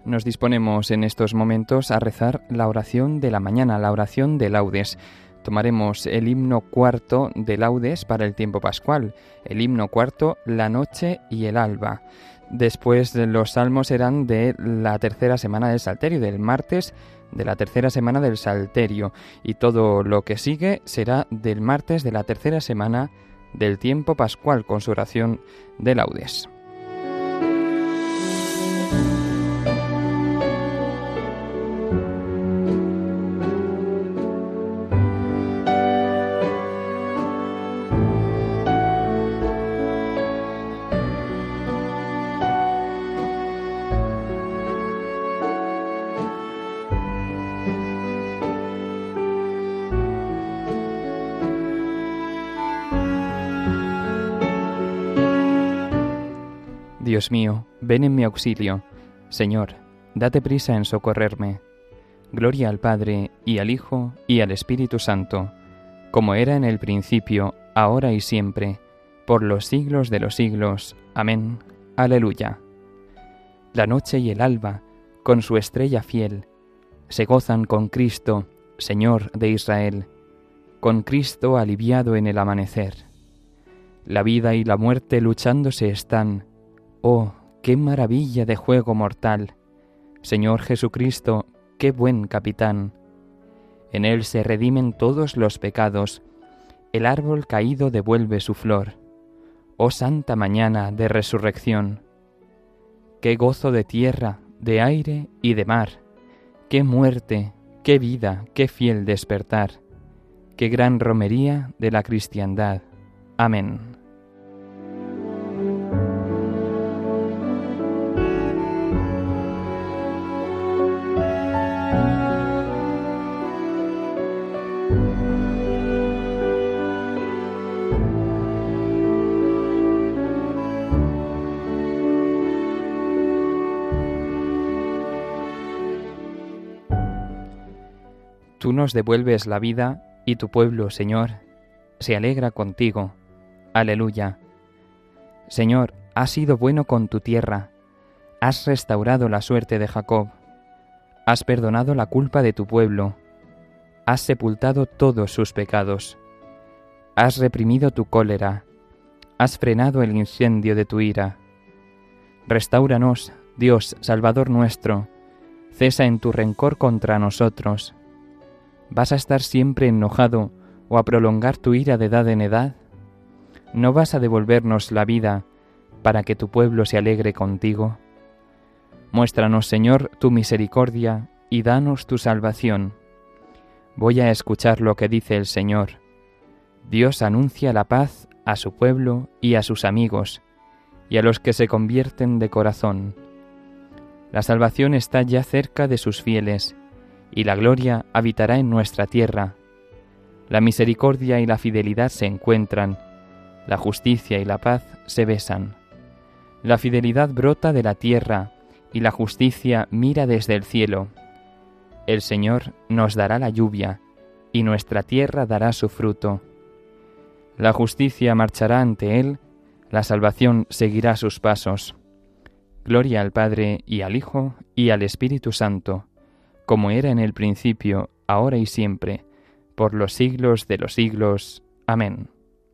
Nos disponemos en estos momentos a rezar la oración de la mañana, la oración de laudes. Tomaremos el himno cuarto de laudes para el tiempo pascual, el himno cuarto, la noche y el alba. Después los salmos serán de la tercera semana del Salterio, del martes de la tercera semana del Salterio, y todo lo que sigue será del martes de la tercera semana del tiempo pascual con su oración de laudes. Dios mío, ven en mi auxilio. Señor, date prisa en socorrerme. Gloria al Padre, y al Hijo, y al Espíritu Santo, como era en el principio, ahora y siempre, por los siglos de los siglos. Amén. Aleluya. La noche y el alba, con su estrella fiel, se gozan con Cristo, Señor de Israel, con Cristo aliviado en el amanecer. La vida y la muerte luchándose están. ¡Oh, qué maravilla de juego mortal! Señor Jesucristo, qué buen capitán. En él se redimen todos los pecados, el árbol caído devuelve su flor. ¡Oh santa mañana de resurrección! ¡Qué gozo de tierra, de aire y de mar! ¡Qué muerte, qué vida, qué fiel despertar! ¡Qué gran romería de la cristiandad! Amén. Tú nos devuelves la vida, y tu pueblo, Señor, se alegra contigo. Aleluya. Señor, has sido bueno con tu tierra, has restaurado la suerte de Jacob, has perdonado la culpa de tu pueblo, has sepultado todos sus pecados, has reprimido tu cólera, has frenado el incendio de tu ira. Restáuranos, Dios, Salvador nuestro, cesa en tu rencor contra nosotros. ¿Vas a estar siempre enojado o a prolongar tu ira de edad en edad? ¿No vas a devolvernos la vida para que tu pueblo se alegre contigo? Muéstranos, Señor, tu misericordia y danos tu salvación. Voy a escuchar lo que dice el Señor. Dios anuncia la paz a su pueblo y a sus amigos, y a los que se convierten de corazón. La salvación está ya cerca de sus fieles, y la gloria habitará en nuestra tierra. La misericordia y la fidelidad se encuentran, la justicia y la paz se besan. La fidelidad brota de la tierra, y la justicia mira desde el cielo. El Señor nos dará la lluvia, y nuestra tierra dará su fruto. La justicia marchará ante Él, la salvación seguirá sus pasos. Gloria al Padre, y al Hijo, y al Espíritu Santo, como era en el principio, ahora y siempre, por los siglos de los siglos. Amén.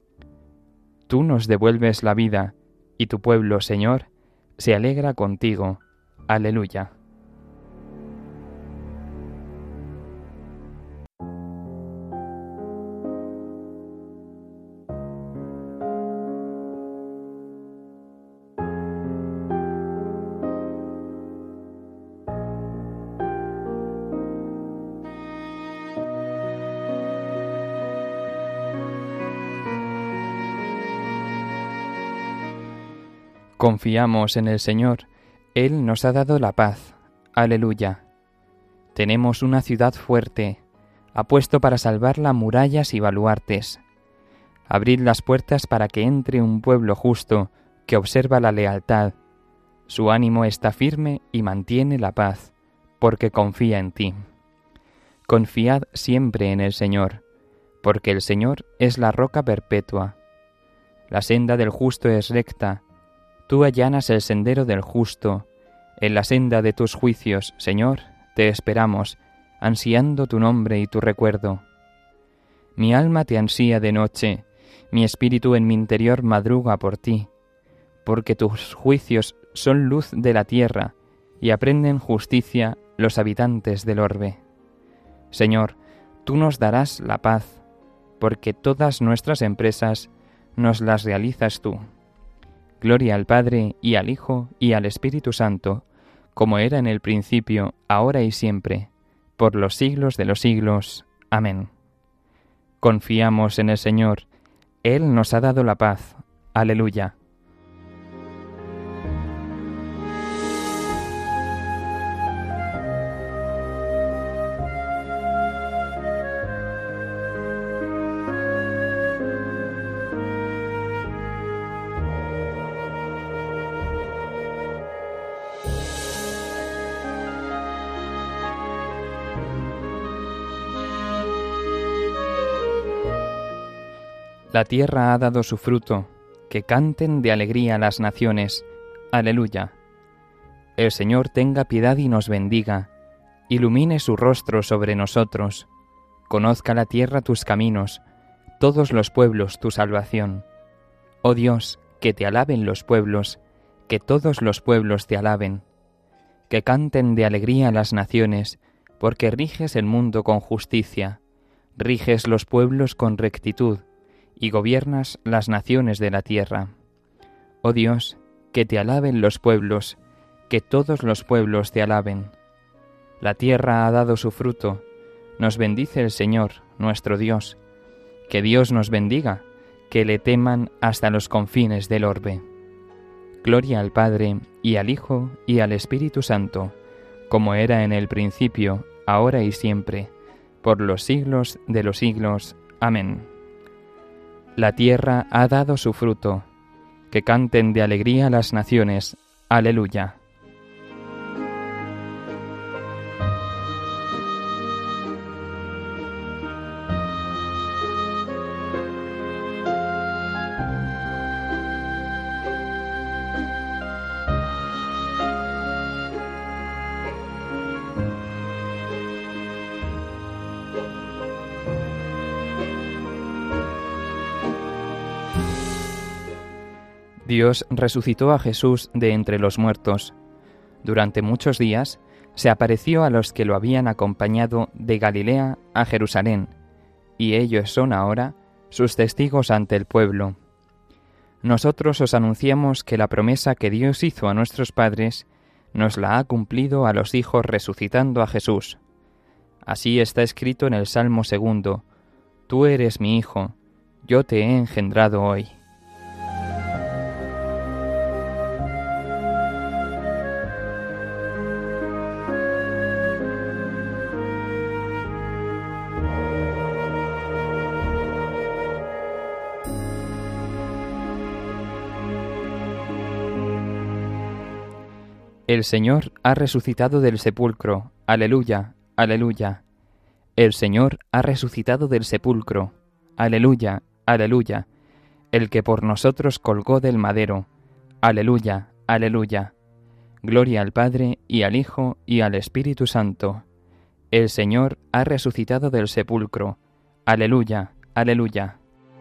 Tú nos devuelves la vida, y tu pueblo, Señor, se alegra contigo. Aleluya. Confiamos en el Señor, Él nos ha dado la paz. Aleluya. Tenemos una ciudad fuerte, ha puesto para salvarla murallas y baluartes. Abrid las puertas para que entre un pueblo justo, que observa la lealtad. Su ánimo está firme y mantiene la paz, porque confía en ti. Confiad siempre en el Señor, porque el Señor es la roca perpetua. La senda del justo es recta, tú allanas el sendero del justo, En la senda de tus juicios, Señor, te esperamos, ansiando tu nombre y tu recuerdo. Mi alma te ansía de noche, mi espíritu en mi interior madruga por ti, porque tus juicios son luz de la tierra y aprenden justicia los habitantes del orbe. Señor, tú nos darás la paz, porque todas nuestras empresas nos las realizas tú. Gloria al Padre, y al Hijo, y al Espíritu Santo, como era en el principio, ahora y siempre, por los siglos de los siglos. Amén. Confiamos en el Señor. Él nos ha dado la paz. Aleluya. La tierra ha dado su fruto, que canten de alegría las naciones. Aleluya. El Señor tenga piedad y nos bendiga, ilumine su rostro sobre nosotros, conozca la tierra tus caminos, todos los pueblos tu salvación. Oh Dios, que te alaben los pueblos, que todos los pueblos te alaben, que canten de alegría las naciones, porque riges el mundo con justicia, riges los pueblos con rectitud, y gobiernas las naciones de la tierra. Oh Dios, que te alaben los pueblos, que todos los pueblos te alaben. La tierra ha dado su fruto, nos bendice el Señor, nuestro Dios. Que Dios nos bendiga, que le teman hasta los confines del orbe. Gloria al Padre, y al Hijo, y al Espíritu Santo, como era en el principio, ahora y siempre, por los siglos de los siglos. Amén. La tierra ha dado su fruto, que canten de alegría las naciones. Aleluya. Dios resucitó a Jesús de entre los muertos. Durante muchos días se apareció a los que lo habían acompañado de Galilea a Jerusalén, y ellos son ahora sus testigos ante el pueblo. Nosotros os anunciamos que la promesa que Dios hizo a nuestros padres nos la ha cumplido a los hijos resucitando a Jesús. Así está escrito en el Salmo 2: Tú eres mi Hijo, yo te he engendrado hoy. El Señor ha resucitado del sepulcro. Aleluya, aleluya. El Señor ha resucitado del sepulcro. Aleluya, aleluya. El que por nosotros colgó del madero. Aleluya, aleluya. Gloria al Padre, y al Hijo, y al Espíritu Santo. El Señor ha resucitado del sepulcro. Aleluya, aleluya.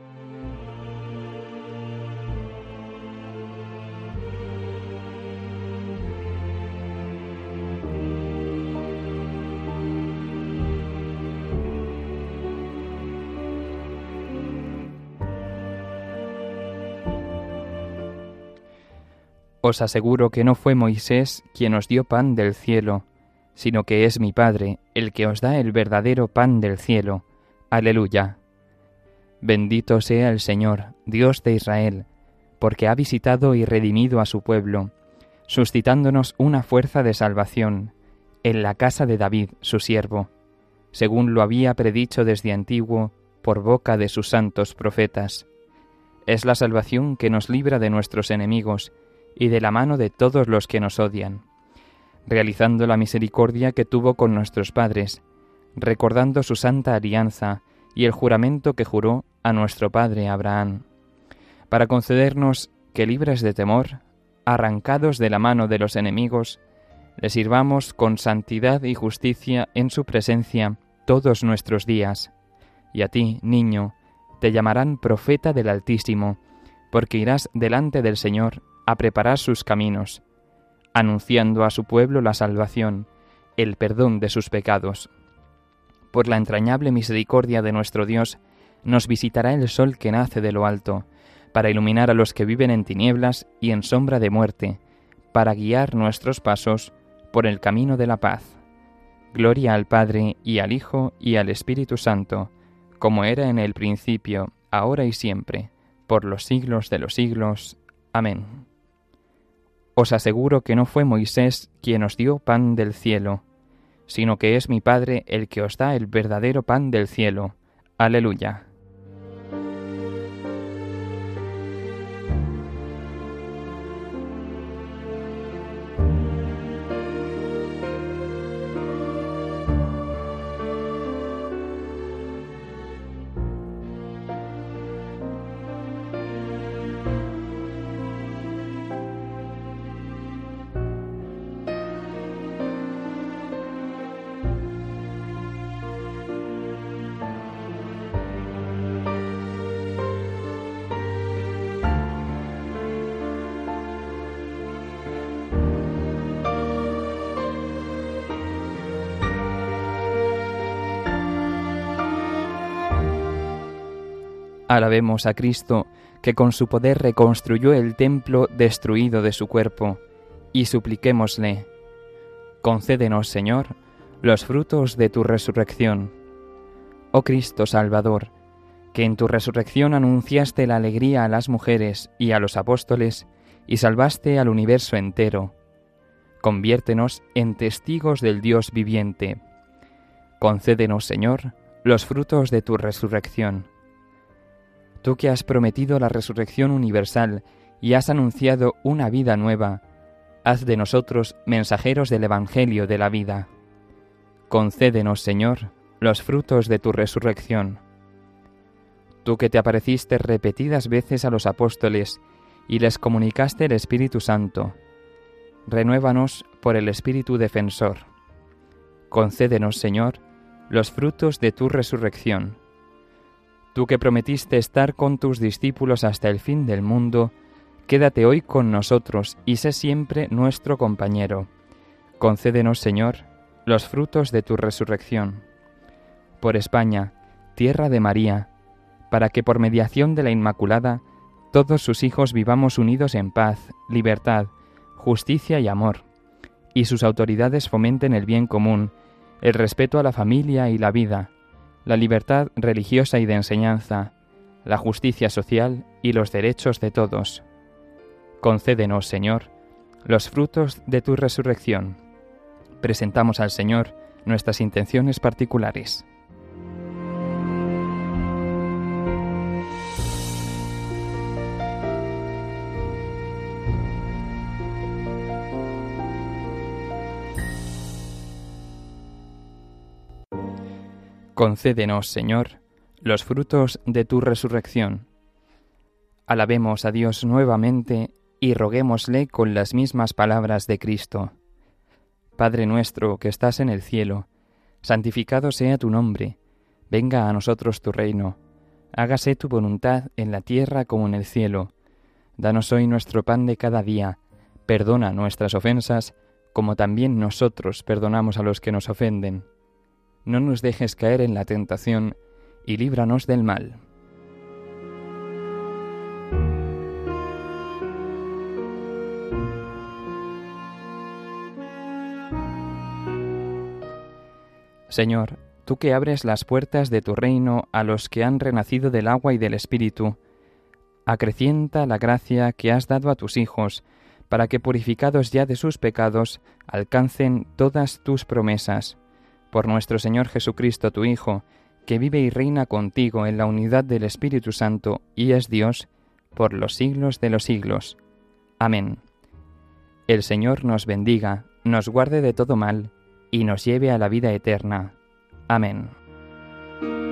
Os aseguro que no fue Moisés quien os dio pan del cielo, sino que es mi Padre el que os da el verdadero pan del cielo. Aleluya. Bendito sea el Señor, Dios de Israel, porque ha visitado y redimido a su pueblo, suscitándonos una fuerza de salvación en la casa de David, su siervo, según lo había predicho desde antiguo por boca de sus santos profetas. Es la salvación que nos libra de nuestros enemigos y de la mano de todos los que nos odian, realizando la misericordia que tuvo con nuestros padres, recordando su santa alianza y el juramento que juró a nuestro padre Abraham, para concedernos que, libres de temor, arrancados de la mano de los enemigos, le sirvamos con santidad y justicia en su presencia todos nuestros días. Y a ti, niño, te llamarán profeta del Altísimo, porque irás delante del Señor a preparar sus caminos, anunciando a su pueblo la salvación, el perdón de sus pecados. Por la entrañable misericordia de nuestro Dios, nos visitará el sol que nace de lo alto, para iluminar a los que viven en tinieblas y en sombra de muerte, para guiar nuestros pasos por el camino de la paz. Gloria al Padre, y al Hijo, y al Espíritu Santo, como era en el principio, ahora y siempre, por los siglos de los siglos. Amén. Os aseguro que no fue Moisés quien os dio pan del cielo, sino que es mi Padre el que os da el verdadero pan del cielo. Aleluya. Alabemos a Cristo, que con su poder reconstruyó el templo destruido de su cuerpo, y supliquémosle: concédenos, Señor, los frutos de tu resurrección. Oh Cristo Salvador, que en tu resurrección anunciaste la alegría a las mujeres y a los apóstoles, y salvaste al universo entero, conviértenos en testigos del Dios viviente. Concédenos, Señor, los frutos de tu resurrección. Tú que has prometido la resurrección universal y has anunciado una vida nueva, haz de nosotros mensajeros del Evangelio de la vida. Concédenos, Señor, los frutos de tu resurrección. Tú que te apareciste repetidas veces a los apóstoles y les comunicaste el Espíritu Santo, renuévanos por el Espíritu defensor. Concédenos, Señor, los frutos de tu resurrección. Tú que prometiste estar con tus discípulos hasta el fin del mundo, quédate hoy con nosotros y sé siempre nuestro compañero. Concédenos, Señor, los frutos de tu resurrección. Por España, tierra de María, para que por mediación de la Inmaculada todos sus hijos vivamos unidos en paz, libertad, justicia y amor, y sus autoridades fomenten el bien común, el respeto a la familia y la vida, la libertad religiosa y de enseñanza, la justicia social y los derechos de todos. Concédenos, Señor, los frutos de tu resurrección. Presentamos al Señor nuestras intenciones particulares. Concédenos, Señor, los frutos de tu resurrección. Alabemos a Dios nuevamente y roguémosle con las mismas palabras de Cristo. Padre nuestro que estás en el cielo, santificado sea tu nombre, venga a nosotros tu reino, hágase tu voluntad en la tierra como en el cielo. Danos hoy nuestro pan de cada día, perdona nuestras ofensas, como también nosotros perdonamos a los que nos ofenden. No nos dejes caer en la tentación, y líbranos del mal. Señor, tú que abres las puertas de tu reino a los que han renacido del agua y del Espíritu, acrecienta la gracia que has dado a tus hijos, para que, purificados ya de sus pecados, alcancen todas tus promesas. Por nuestro Señor Jesucristo, tu Hijo, que vive y reina contigo en la unidad del Espíritu Santo y es Dios, por los siglos de los siglos. Amén. El Señor nos bendiga, nos guarde de todo mal, y nos lleve a la vida eterna. Amén.